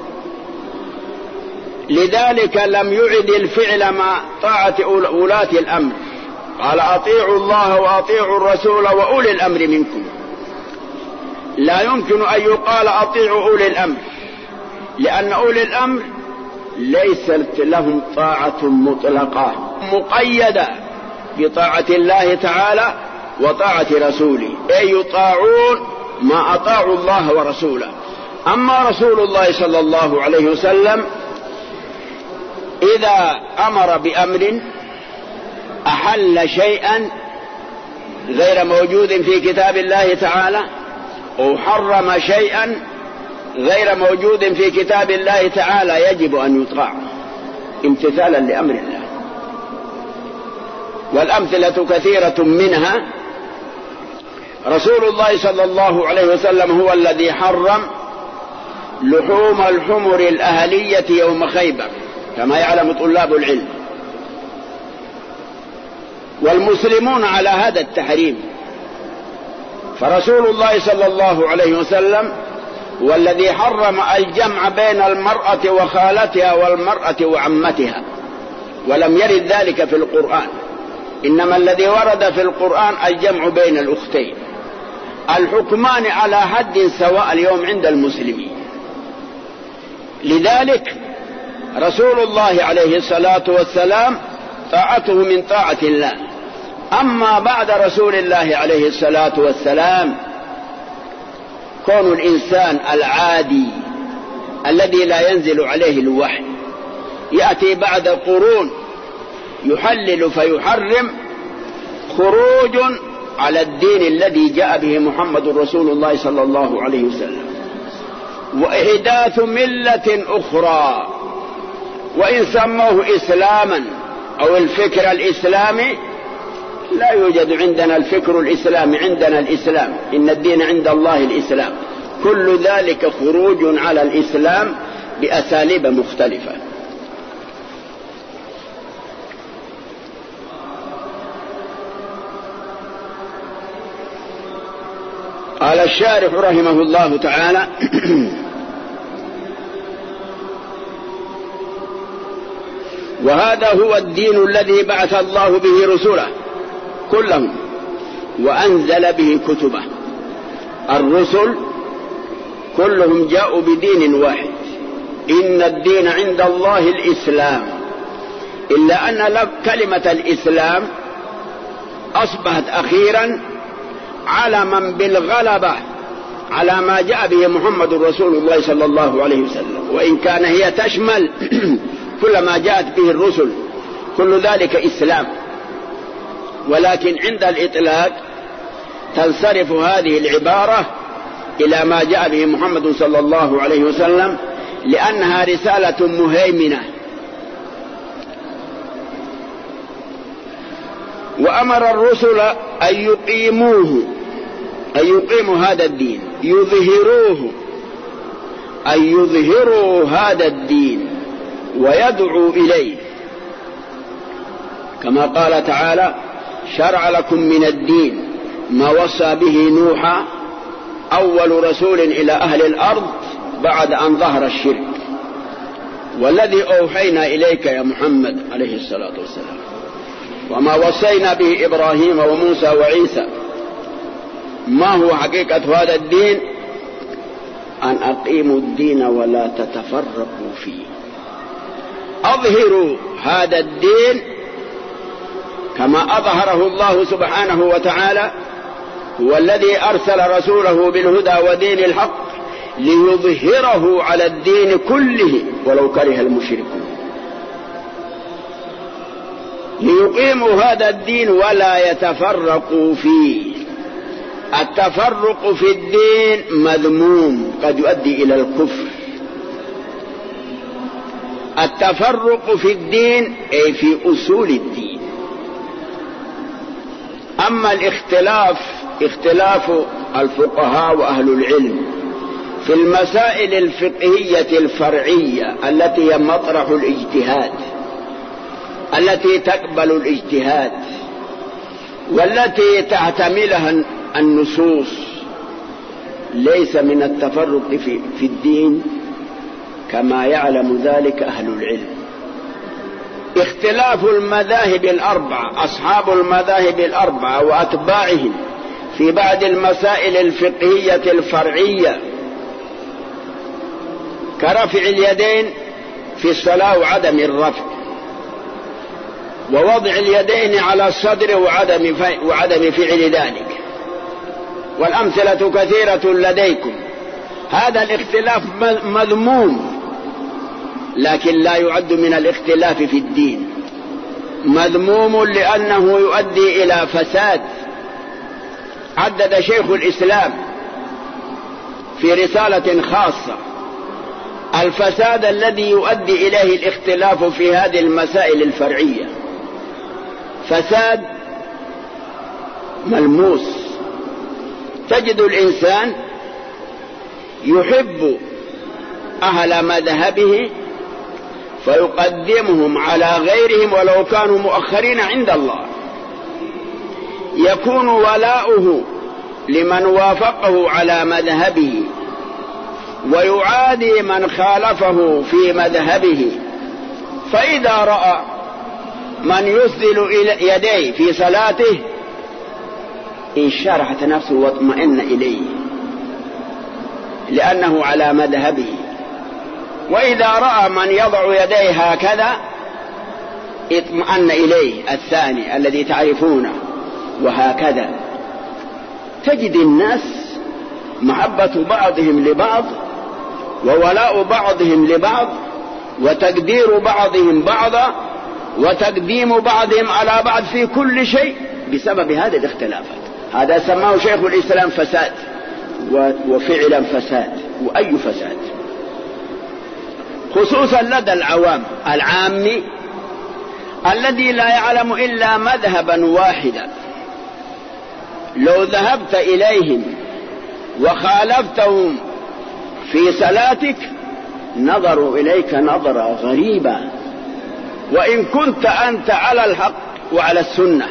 لذلك لم يعد الفعل مع طاعة ولاة الأمر، قال أطيعوا الله وأطيعوا الرسول وأولي الأمر منكم. لا يمكن أن يقال أطيعوا أولي الأمر، لأن أولي الأمر ليست لهم طاعة مطلقة مقيدة بطاعة الله تعالى وطاعة رسوله، أي يطاعون ما أطاعوا الله ورسوله. أما رسول الله صلى الله عليه وسلم إذا أمر بأمر أحل شيئا غير موجود في كتاب الله تعالى، أو حرم شيئا غير موجود في كتاب الله تعالى، يجب أن يطاع امتثالا لأمر الله. والأمثلة كثيرة منها رسول الله صلى الله عليه وسلم هو الذي حرم لحوم الحمر الأهلية يوم خيبر كما يعلم طلاب العلم، والمسلمون على هذا التحريم. فرسول الله صلى الله عليه وسلم والذي حرم الجمع بين المرأة وخالتها والمرأة وعمتها، ولم يرد ذلك في القرآن، إنما الذي ورد في القرآن الجمع بين الأختين. الحكمان على حد سواء اليوم عند المسلمين. لذلك رسول الله عليه الصلاة والسلام طاعته من طاعة الله. أما بعد رسول الله عليه الصلاة والسلام كون الإنسان العادي الذي لا ينزل عليه الوحي يأتي بعد قرون يحلل فيحرم خروج على الدين الذي جاء به محمد رسول الله صلى الله عليه وسلم، وإحداث ملة أخرى. وإن سموه إسلاما أو الفكر الإسلامي، لا يوجد عندنا الفكر الإسلامي، عندنا الإسلام، إن الدين عند الله الإسلام. كل ذلك خروج على الإسلام بأساليب مختلفة. قال الشارح رحمه الله تعالى: وهذا هو الدين الذي بعث الله به رسله كلهم وأنزل به كتبه. الرسل كلهم جاءوا بدين واحد، إن الدين عند الله الإسلام، إلا أن كلمة الإسلام أصبحت أخيرا علما بالغلبة على ما جاء به محمد رسول الله صلى الله عليه وسلم، وإن كان هي تشمل كل ما جاءت به الرسل، كل ذلك إسلام، ولكن عند الإطلاق تنصرف هذه العبارة إلى ما جاء به محمد صلى الله عليه وسلم، لأنها رسالة مهيمنة. وأمر الرسل أن يقيموه، أن يقيموا هذا الدين، يظهروه، أن يظهروا هذا الدين ويدعوا إليه، كما قال تعالى: شرع لكم من الدين ما وصى به نوحا أول رسول إلى أهل الأرض بعد أن ظهر الشرك، والذي أوحينا إليك يا محمد عليه الصلاة والسلام، وما وصينا به إبراهيم وموسى وعيسى. ما هو حقيقة هذا الدين؟ أن أقيموا الدين ولا تتفرقوا فيه. أظهروا هذا الدين كما أظهره الله سبحانه وتعالى، هو الذي أرسل رسوله بالهدى ودين الحق ليظهره على الدين كله ولو كره المشركون، ليقيموا هذا الدين ولا يتفرقوا فيه. التفرق في الدين مذموم، قد يؤدي إلى الكفر. التفرق في الدين أي في أصول الدين. أما الاختلاف، اختلاف الفقهاء وأهل العلم في المسائل الفقهية الفرعية التي هي مطرح الاجتهاد، التي تقبل الاجتهاد والتي تعتملها النصوص، ليس من التفرق في, في الدين كما يعلم ذلك أهل العلم. اختلاف المذاهب الأربعة، أصحاب المذاهب الأربعة وأتباعهم في بعض المسائل الفقهية الفرعية كرفع اليدين في الصلاة وعدم الرفع، ووضع اليدين على الصدر وعدم وعدم فعل ذلك، والأمثلة كثيرة لديكم. هذا الاختلاف مذموم، لكن لا يعد من الاختلاف في الدين. مذموم لأنه يؤدي إلى فساد. عدد شيخ الإسلام في رسالة خاصة الفساد الذي يؤدي إليه الاختلاف في هذه المسائل الفرعية، فساد ملموس. تجد الإنسان يحب أهل مذهبه فيقدمهم على غيرهم ولو كانوا مؤخرين عند الله، يكون ولاؤه لمن وافقه على مذهبه ويعادي من خالفه في مذهبه. فإذا رأى من يسدل يديه في صلاته انشرحت نفسه واطمئن إليه لأنه على مذهبه، وإذا رأى من يضع يديه هكذا اطمئن إليه الثاني الذي تعرفونه، وهكذا. تجد الناس محبة بعضهم لبعض وولاء بعضهم لبعض وتقدير بعضهم بعضا وتقديم بعضهم على بعض في كل شيء بسبب هذه الاختلافات. هذا سماه شيخ الإسلام فساد، وفعلا فساد، وأي فساد، خصوصا لدى العوام العامي الذي لا يعلم إلا مذهبا واحدا. لو ذهبت إليهم وخالفتهم في صلاتك نظروا إليك نظرة غريبة، وإن كنت أنت على الحق وعلى السنة.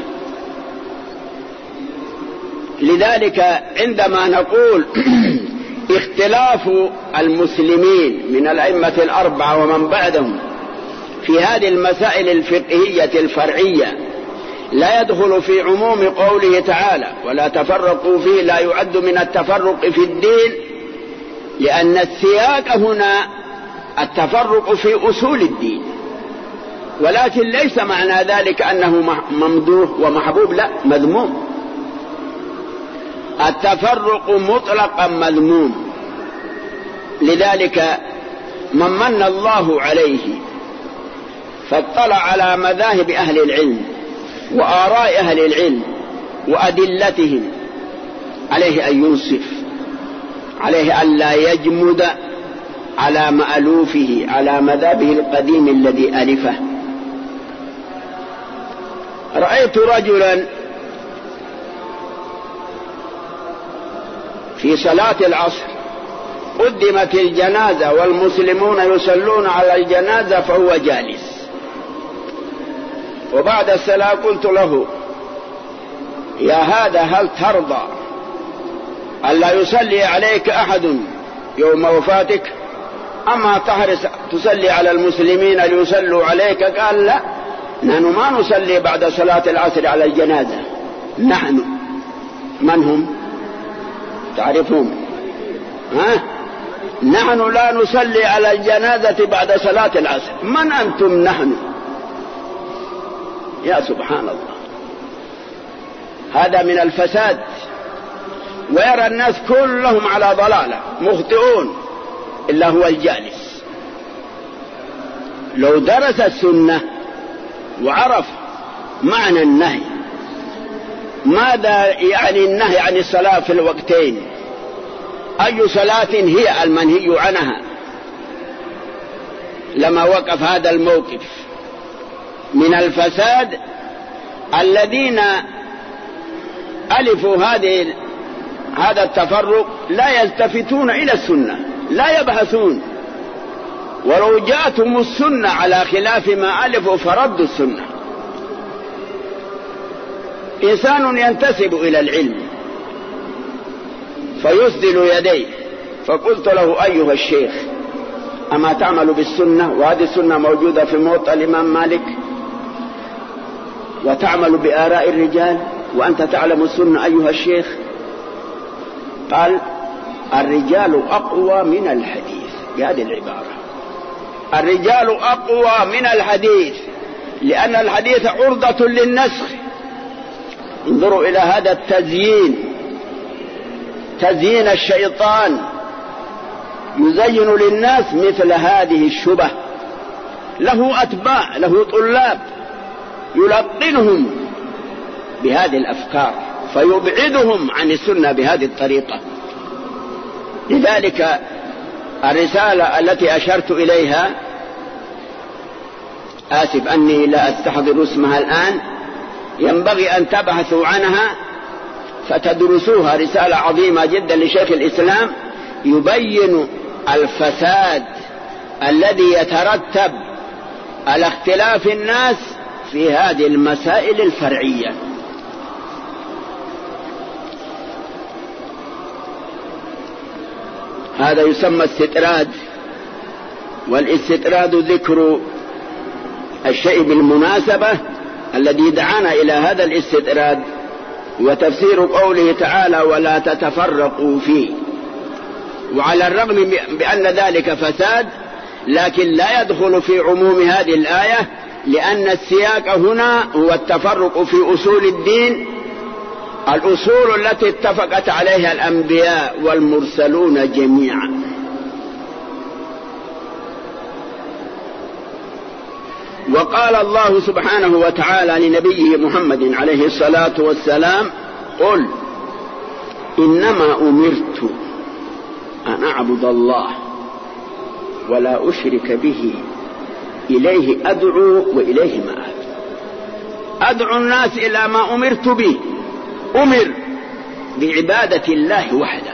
لذلك عندما نقول اختلاف المسلمين من الأئمة الأربعة ومن بعدهم في هذه المسائل الفقهية الفرعية لا يدخل في عموم قوله تعالى ولا تفرقوا فيه، لا يعد من التفرق في الدين، لأن السياق هنا التفرق في أصول الدين، ولكن ليس معنى ذلك أنه ممدوح ومحبوب، لا، مذموم. التفرق مطلقا مذموم. لذلك من من الله عليه فاطلع على مذاهب أهل العلم وآراء أهل العلم وأدلتهم عليه أن ينصف، عليه أن لا يجمد على مألوفه، على مذهبه القديم الذي ألفه. رأيت رجلا في صلاة العصر قدمت الجنازة والمسلمون يصلون على الجنازة فهو جالس، وبعد الصلاة قلت له يا هذا هل ترضى ألا يصلي عليك أحد يوم وفاتك، أما تحرص تصلي على المسلمين ليصلوا عليك؟ قال لا، نحن ما نصلي بعد صلاة العصر على الجنازة. نحن من هم؟ تعرفون؟ ها؟ نحن لا نصلي على الجنازة بعد صلاة العصر. من أنتم نحن؟ يا سبحان الله، هذا من الفساد. ويرى الناس كلهم على ضلالة مخطئون إلا هو الجالس. لو درس السنة وعرف معنى النهي، ماذا يعني النهي عن الصلاة في الوقتين، أي صلاة هي المنهي عنها، لما وقف هذا الموقف. من الفساد الذين ألفوا هذه هذا التفرق لا يلتفتون إلى السنة، لا يبحثون، ولو جاءتهم السنة على خلاف ما ألفوا فردوا السنة. إنسان ينتسب إلى العلم فيسدل يديه، فقلت له أيها الشيخ أما تعمل بالسنة، وهذه السنة موجودة في موطأ الإمام مالك، وتعمل بآراء الرجال وأنت تعلم السنة أيها الشيخ؟ قال الرجال أقوى من الحديث، بهذه العبارة، الرجال أقوى من الحديث، لأن الحديث عرضة للنسخ. انظروا إلى هذا التزيين، تزيين الشيطان يزين للناس مثل هذه الشبه. له أتباع، له طلاب يلقنهم بهذه الأفكار فيبعدهم عن السنة بهذه الطريقة. لذلك الرسالة التي أشرت إليها، آسف أني لا أستحضر اسمها الآن، ينبغي أن تبحثوا عنها فتدرسوها، رسالة عظيمة جدا لشيخ الإسلام يبين الفساد الذي يترتب على اختلاف الناس في هذه المسائل الفرعية. هذا يسمى استطراد، والاستطراد ذكر الشيء بالمناسبة الذي دعانا إلى هذا الاستطراد، وتفسير قوله تعالى ولا تتفرقوا فيه. وعلى الرغم بأن ذلك فساد، لكن لا يدخل في عموم هذه الآية، لأن السياق هنا هو التفرق في أصول الدين الأصول التي اتفقت عليها الأنبياء والمرسلون جميعا. وقال الله سبحانه وتعالى لنبيه محمد عليه الصلاة والسلام: قل إنما أمرت أن أعبد الله ولا أشرك به إليه أدعو وإليه مآب. أدعو الناس إلى ما أمرت به. أمر بعبادة الله وحده،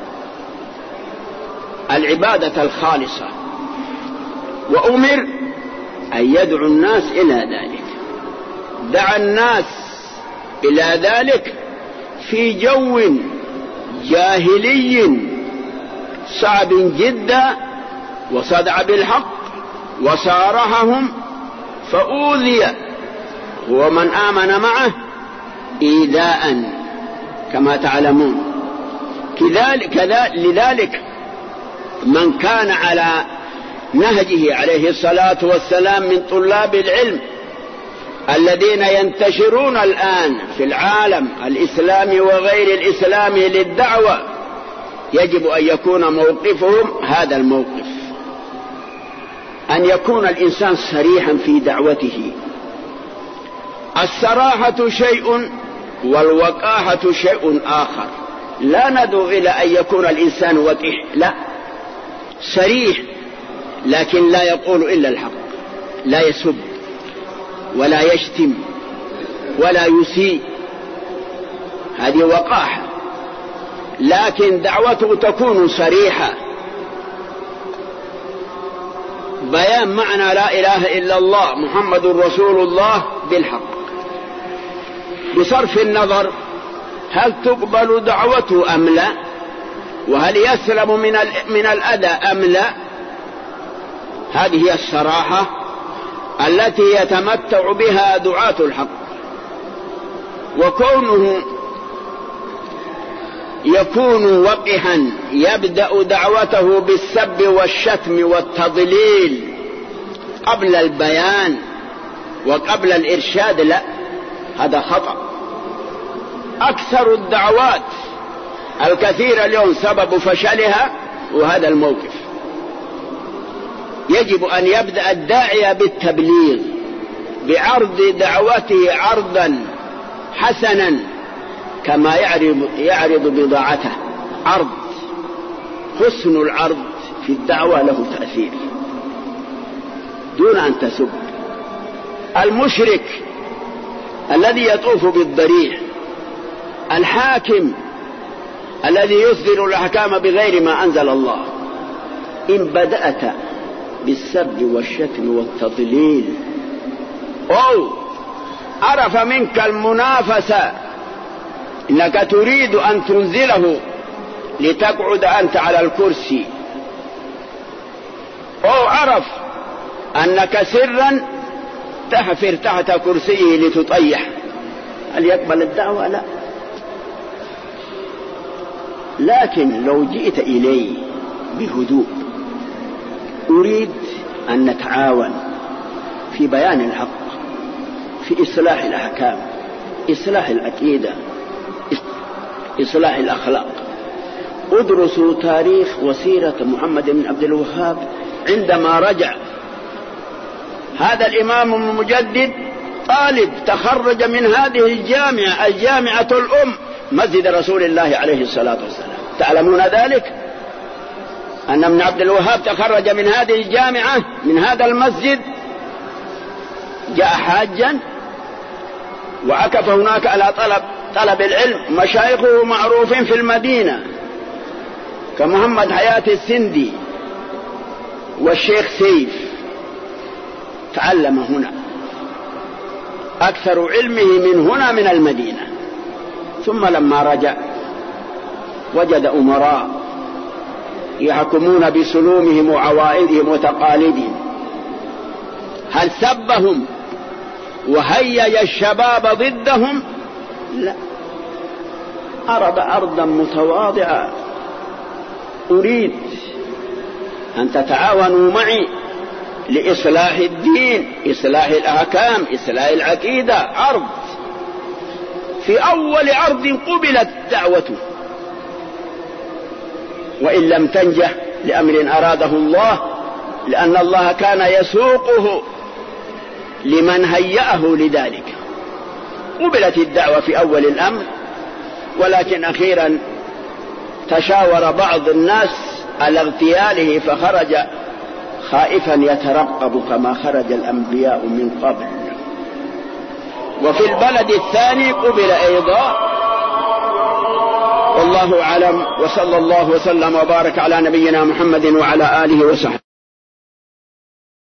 العبادة الخالصة، وأمر أن يدعو الناس إلى ذلك. دعا الناس إلى ذلك في جو جاهلي صعب جدا، وصدع بالحق وصارحهم فأوذي ومن آمن معه إيذاء كما تعلمون. كذلك لذلك من كان على نهجه عليه الصلاة والسلام من طلاب العلم الذين ينتشرون الآن في العالم الإسلامي وغير الإسلامي للدعوة، يجب أن يكون موقفهم هذا الموقف، أن يكون الإنسان صريحا في دعوته. الصراحة شيء والوقاحة شيء آخر. لا ندعو إلى أن يكون الإنسان وقيح، لا، صريح لكن لا يقول إلا الحق، لا يسب ولا يشتم ولا يسيء، هذه وقاحة. لكن دعوته تكون صريحة، بيان معنى لا إله إلا الله محمد رسول الله بالحق، بصرف النظر هل تقبل دعوته أم لا، وهل يسلم من من الأذى أم لا. هذه هي الصراحة التي يتمتع بها دعاة الحق. وكونه يكون وقحا يبدأ دعوته بالسب والشتم والتضليل قبل البيان وقبل الإرشاد، لا، هذا خطأ. أكثر الدعوات الكثيرة اليوم سبب فشلها وهذا الموقف. يجب أن يبدأ الداعية بالتبليغ، بعرض دعوته عرضا حسنا كما يعرض, يعرض بضاعته. عرض، حسن العرض في الدعوة له تأثير دون أن تسب. المشرك الذي يطوف بالضريح، الحاكم الذي يصدر الأحكام بغير ما أنزل الله، إن بدأت بالسب والشتم والتضليل أو عرف منك المنافسة إنك تريد أن تنزله لتقعد أنت على الكرسي، أو عرف أنك سرا تحفر تحت كرسيه لتطيح، هل يقبل الدعوة؟ لا. لكن لو جئت إليه بهدوء: أريد أن نتعاون في بيان الحق، في إصلاح الأحكام، إصلاح العقيدة، إصلاح الأخلاق. ادرسوا تاريخ وسيرة محمد بن عبد الوهاب عندما رجع. هذا الإمام المجدد طالب تخرج من هذه الجامعة، الجامعة الأم، مسجد رسول الله عليه الصلاة والسلام. تعلمون ذلك أن ابن عبد الوهاب تخرج من هذه الجامعة، من هذا المسجد، جاء حاجا وعكف هناك على طلب طلب العلم. مشايخه معروفين في المدينة كمحمد حياة السندي والشيخ سيف، تعلم هنا، أكثر علمه من هنا من المدينة. ثم لما رجع وجد أمراء يحكمون بسلومهم وعوائدهم وتقاليدهم. هل سبهم وهيج الشباب ضدهم؟ لا، عرض أرضا متواضعة: أريد أن تتعاونوا معي لإصلاح الدين، إصلاح الأحكام، إصلاح العقيدة. عرض في أول عرض قبلت دعوته، وإن لم تنجح لأمر أراده الله، لأن الله كان يسوقه لمن هيأه لذلك. قبلت الدعوة في أول الأمر، ولكن أخيرا تشاور بعض الناس على اغتياله فخرج خائفا يترقب كما خرج الأنبياء من قبل. وفي البلد الثاني قبل أيضا، والله أعلم، وصلى الله وسلم وبارك على نبينا محمد وعلى آله وصحبه.